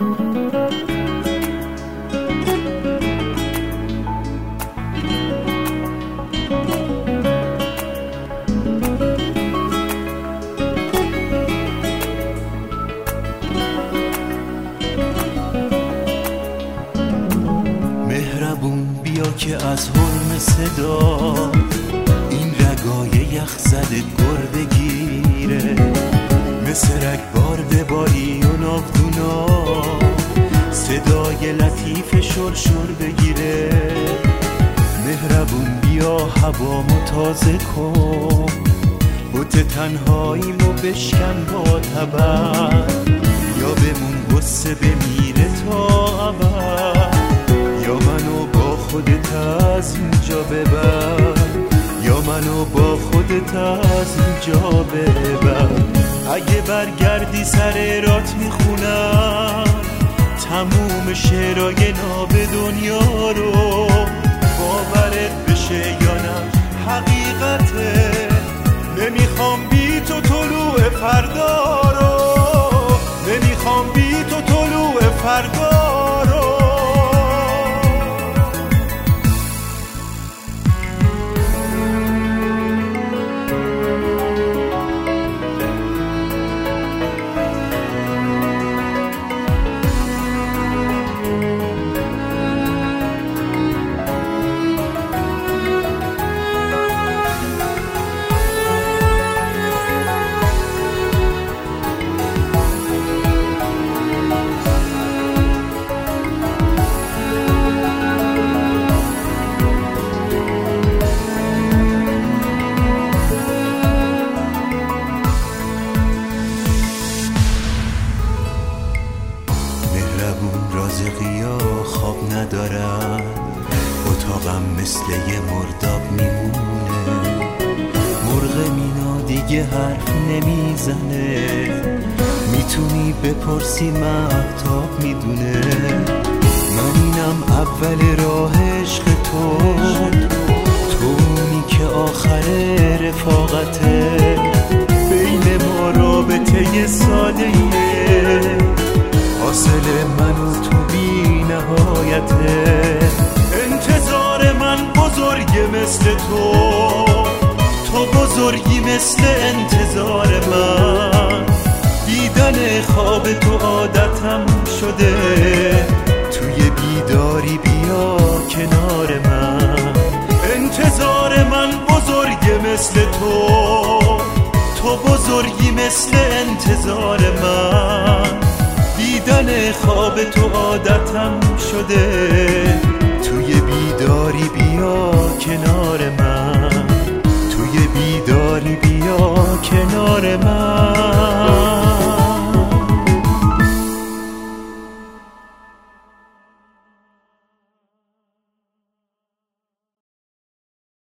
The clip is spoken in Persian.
بیا که از حرم صدا این رگای یخ زده گر بگیره، مثل رگبار بباری و ناودونا صدای لطیف شرشر بگیره. مهربون بیا هوامو تازه کن، بوت تنهاییمو بشکن با تبر، یا بمون غصه بمیره تا ابد، یا منو با خودت از اینجا ببر، یا منو با خودت از اینجا ببر. اگه برگردی سر رات میخونم تموم شعرهای ناب دنیا رو، باورت بشه یا نه حقیقته، نمیخوام بی تو طلوع فردا رو، نمیخوام بی تو طلوع فردا رو. رازقیا خواب ندارن، اتاقم مثل یه مرداب میمونه، مرغ مینا دیگه حرف نمیزنه، میتونی بپرسی مهتاب میدونه، من اینم اول راه عشق تویی که آخر رفاقته، بین ما رابطه سادهیه، حاصل من و تو بی نهایته. انتظار من بزرگه مثل تو بزرگی مثل انتظار من، دیدن خواب تو عادتم شده، توی بیداری بیا کنار من. انتظار من بزرگه مثل تو بزرگی مثل انتظار من، دیدن خواب تو عادتم شده، توی بیداری بیا کنار من، توی بیداری بیا کنار من.